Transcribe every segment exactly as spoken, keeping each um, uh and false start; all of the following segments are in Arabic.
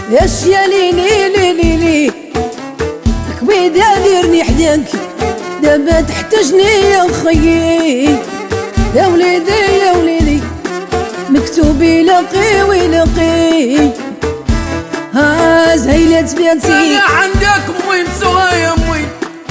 يا شيا ليلي ليلي لي كبيدة ديرني حداك دابا تحتاجني يا خيي يا وليدي يا وليدي مكتوب يلاقي ويلاقي ها زهيلة بيانتي انا عندك مي مسوها يا مي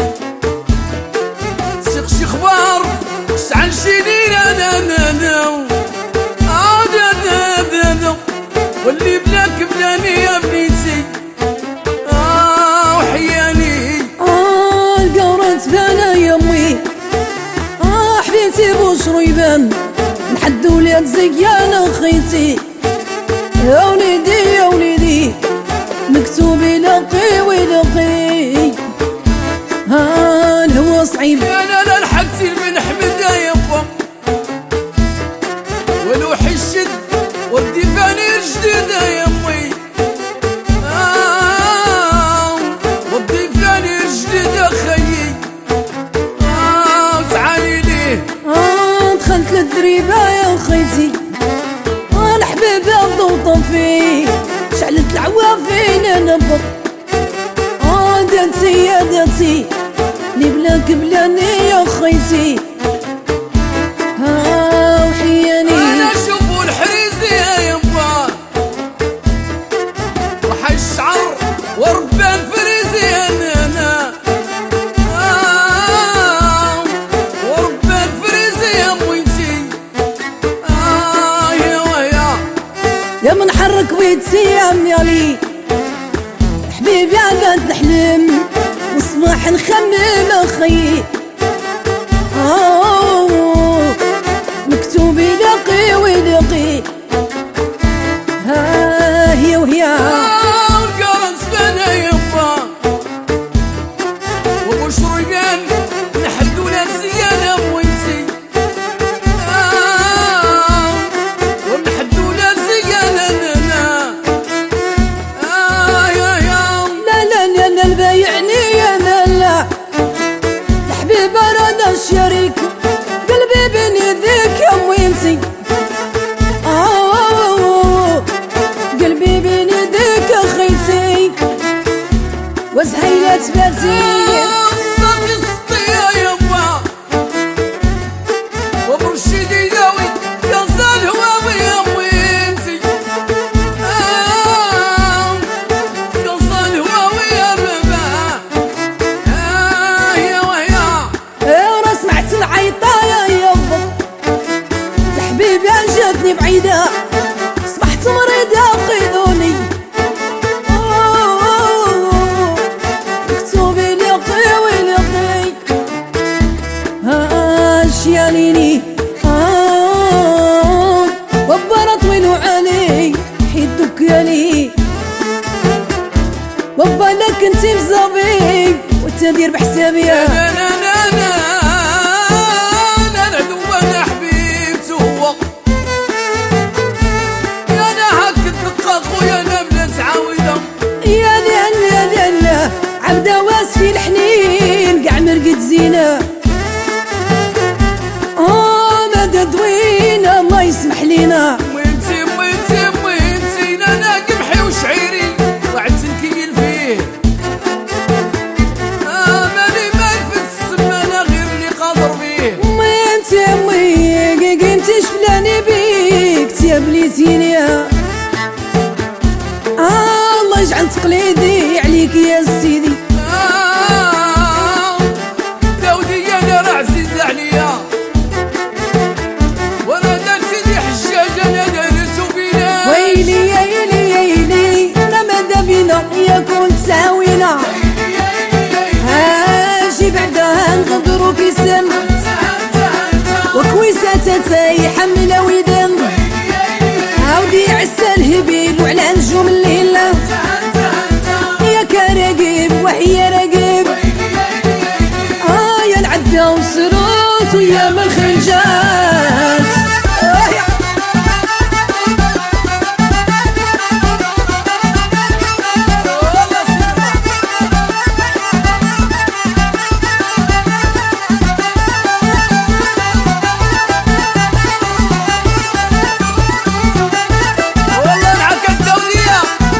شيخ شي خبار شعل شي ليل انا انا انا انا انا انا واللي بلاك بلاني يا بنيتي اه وحياني اه القورة تبانا يا مي اه حبيبتي بوشرو يبان لحد ولاد زيانة خيتي يا وليدي يا وليدي مكتوب يلاقي ويلاقي ها الهوى صعيب انا لا لحقتي من حمد يا يبا ولوح الشد ودي فاني جديد يا امي آه ودي فاني جديد يا خيي آه تعالي ليه اه دخلت للدريبة يا خيتي اه الحبيبة الضو طفي شعلت العوافين نبض اه داتي يا داتي لي بلاك بلاني يا خيتي ها وحياني انا شوفوا الحريزي يا يبا وحي الشعر وربان فريزي انا انا آه وربان فريزي يا مويتي اه يا ويا يا منحرك بيتي يا ميالي حبيبي عباد نحلم والصباح نخمم اخي آه مكتوب يلاقي ويلاقي ها هي وهي آه والقرن سبانا يبا وبشريان نحد ولا زيانة مويتي آه ونحد ولا زيانة لنا آه يا يا لا لا لا لا البايعني يا ملا الحبيبة رانا الشريك قلبي بين يديك يا موينتي آه قلبي بين يديك يا خيتي وزهيلة باتي صدي صدي يا يبا وبرشيدي ياوي يا زال هواوي يا موينتي آه يا زال هواوي يا بابا آه يا ويا انا سمعت العيطة يا يابا الحبيبة جاتني بعيدة صبحت مريضة قيدوني آه، مكتوب يلاقي ويلاقي ها شياليني آه بابا طويل وعالي حيدك يالي بابا لك انتي بزابي والتدير بحسابي لا لا لا لا لا لا دوانا حبيبتي هو يا انا هاك الدقة خويا انا بنات عاودة يا لا لا لا لا عبدا واسفي الحنين قاع مرقد زينة اه مدد وين الله يسمح لينا وينتي وينتي وينتي انا قمحي وشعيري وعد تنكيل فيه آه مالي مال في السمانة غير اللي قادر بيه وانت امي انت شبلاني بيك تيا بليتيني اه الله يجعل تقليدي عليك يا سيدي آه داودي انا راه عزيز عليا وانا داك سيدي حجاج انا دارسو فينا ويلي يا يلي يا يلي انا ماذا بينا يا كنت ساوينا هاجي بعدها نغدرو كيسم وكويسة تتاي حملة ويدم عاودي عسى الهبيل وعلى نجوم الليل يا كراقب وهي راقب اه يا العدة وسروت ويا من خنجات والله معك الدولية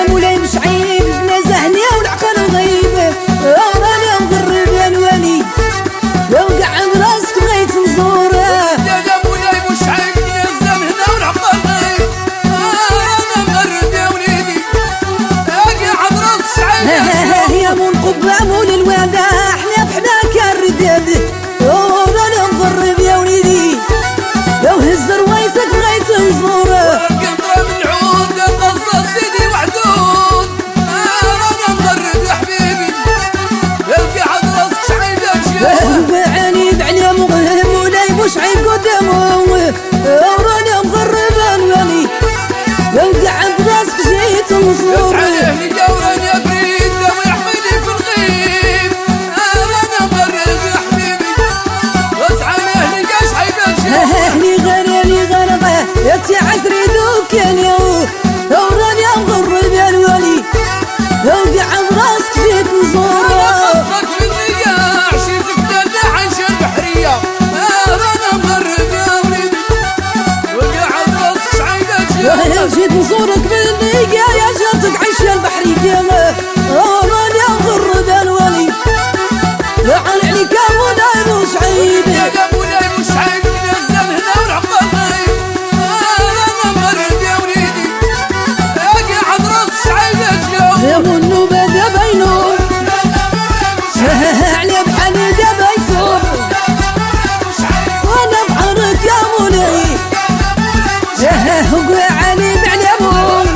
مولاي بشعيب نزهني والعقل غيب راني مغرب يا الولي وقع براسك بغيت نزوره يا مولاي بشعيب نزهني والعقل غيب رانا مغرب يا وليدي وقع براسك شعيب يا مول قبة مول الوادع احنا بحداك الرداد رانا مغرب يا وليدي لو هز روايسك بغيت نزوره شعيب قدامه وراني مغرب الولي وقع براسك جيت نزور عليه وراني ابريد لو يحميني في الغيب رانا مغرب يا حبيبي واسعى له لقى شعيب اهلي غيري غربه يا تي عسري دوك اليوم وراني مغرب الولي وقع براسك جيت نزور جيت نزورك بالنيقة يا جاتك عيش البحرية راني مغرب الولي لعن عليك يا مولاي بوشعيب يا مولاي بوشعيب نزل هنا والعقل غيب رانا مغرب يا وليدي قاعد راس شعيب اليوم يا منو بدا بينهم علي بحالي دا بيسوم وانا بحرك يا مولاي وقوي علي بعلمهم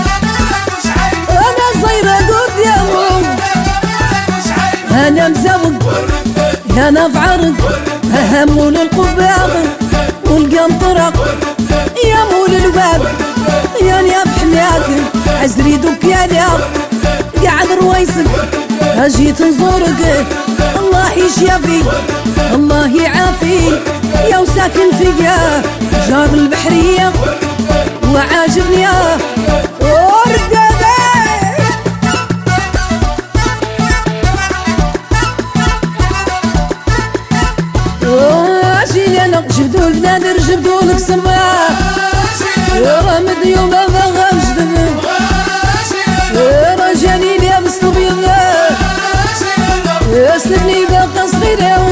انا صايره قدامهم انا مزوق يا نفعرق مول القباغ والقنطرق يا مول الباب يا نياب حماك عزري دوك يا نياب قاعد رويسك اجيت نزورك الله يشافي الله يعافي يا وساكن فيا جار البحرية وعاجبني يا وردبي واشيلي انا جبدو البنادر جبدو لك سلوى رمد يوم بغا جدب رجاني لابس الابيض اسلبني باقة صغيرة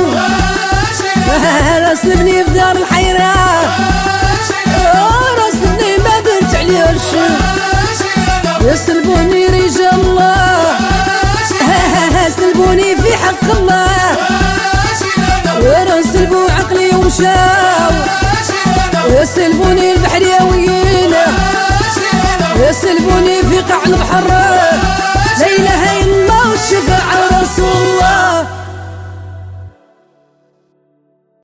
اسلبني في دار الحيرة اسلبني ما درت عليه الشر يسلبوني رجال الله يسلبوني في حق الله يسلبوا عقلي ومشاو يسلبوني البحرية وينا يسلبوني في قاع البحر